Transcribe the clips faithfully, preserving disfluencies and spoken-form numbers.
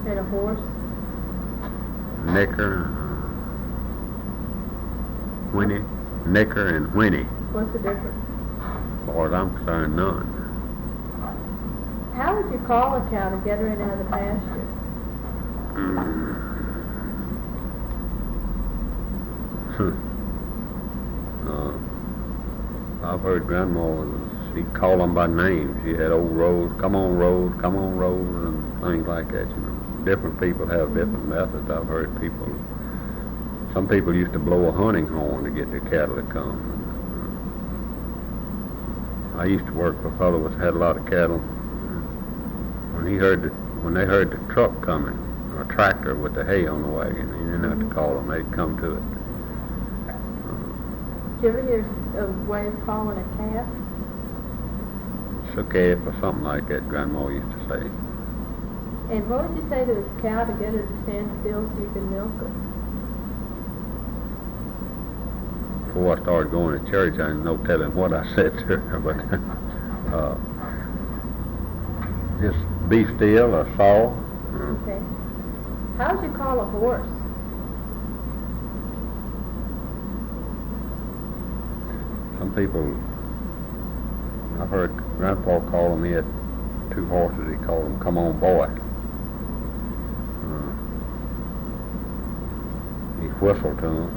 And a horse? Nicker, whinny, nicker and whinny. What's the difference? As far as I'm concerned, none. How would you call a cow to get her in out of the pasture? uh, I've heard Grandma, she'd call them by name. She had old Rose, come on Rose, come on Rose, and things like that, you know. Different people have different methods. I've heard people, some people used to blow a hunting horn to get their cattle to come. I used to work for a fellow that had a lot of cattle. When he heard the, when they heard the truck coming, or a tractor with the hay on the wagon, he didn't have to call them, they'd come to it. Did you ever hear a way of calling a calf? Suckalf or something like that, Grandma used to say. And what would you say to a cow to get her to stand still so you can milk her? Before I started going to church, I didn't know telling what I said to her, but uh, just be still or saw. Okay. How would you call a horse? Some people, I've heard Grandpa call them, he had two horses, he called them, come on boy. Uh, he whistled to them.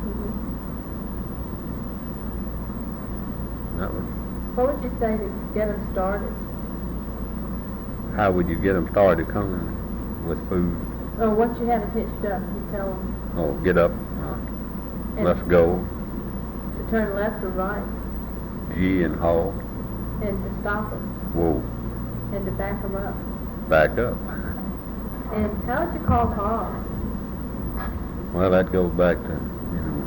Mm-hmm. That was, what would you say to get them started? how would you get them started coming with food? Oh, once you have them hitched up, you tell them. Oh, get up, uh, let's go. To turn left or right. Gee and haul. And to stop them. Whoa. And to back them up. Back up. And how would you call hogs? Well, that goes back to, you know,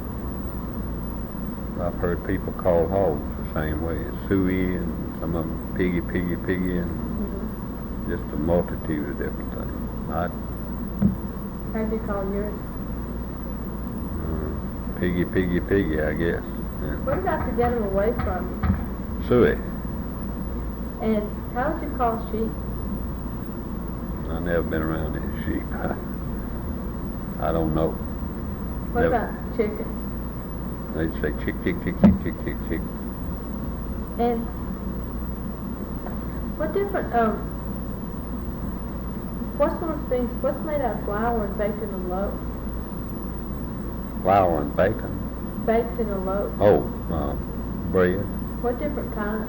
I've heard people call hogs the same way. Suey and some of them piggy, piggy, piggy, and mm-hmm. just a multitude of different things. I, how do you call yours? Uh, piggy, piggy, piggy, I guess. Yeah. What about to get them away from you? Suey. And how would you call sheep? I've never been around any sheep. I, I don't know. What never. about chickens? They'd say chick, chick, chick, chick, chick, chick, chick. And what different, um, what sort of things, what's made out of flour and baked in a loaf? Flour and bacon. Baked in a loaf. Oh, uh, bread. What different kinds?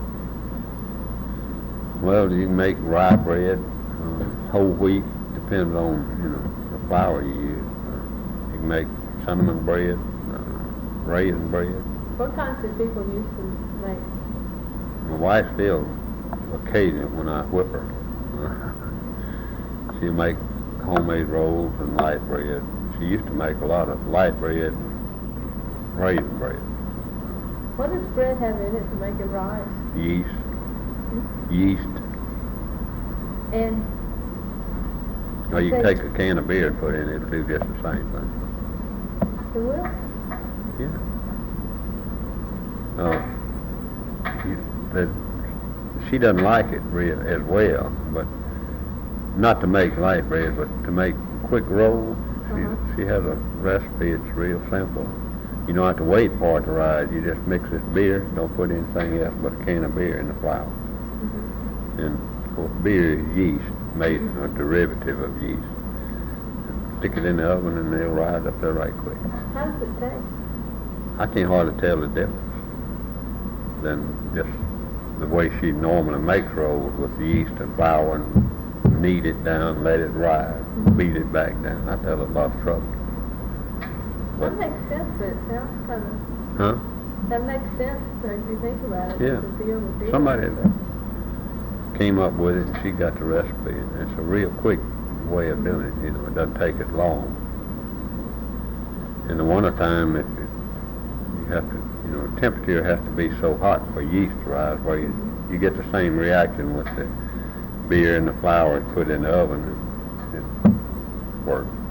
Well, you can make rye bread, uh, whole wheat, depends on, you know, the flour you use. Uh, you can make cinnamon bread, uh, raisin bread. What kinds do people used to make? My wife still, occasionally when I whip her, she'll make homemade rolls and light bread. She used to make a lot of light bread and raisin bread. What does bread have in it to make it rise? Yeast. Mm-hmm. Yeast. And well, you can take a can of beer and put in it, it'll do just the same thing. It will? Yeah. Uh, you, the, she doesn't like it real as well, but not to make light bread, but to make quick rolls. She, uh-huh. she has a recipe, it's real simple. You don't have to wait for it to rise. You just mix this beer, don't put anything else but a can of beer in the flour. Mm-hmm. And of course beer is yeast, made mm-hmm. a derivative of yeast. Stick it in the oven and they'll rise up there right quick. How does it taste? I can't hardly tell the difference than just the way she normally makes rolls with the yeast and flour and knead it down, let it rise, mm-hmm. beat it back down. I tell it a lot of trouble. But that makes sense, but it sounds kind of... Huh? That makes sense if you think about it. Yeah. To feel the deal. Somebody came up with it and she got the recipe. And it's a real quick way of doing it, you know. It doesn't take as long. In the wintertime, it, it, you have to, you know, the temperature has to be so hot for yeast to rise where you, you get the same reaction with the beer and the flour put in the oven. It, it works.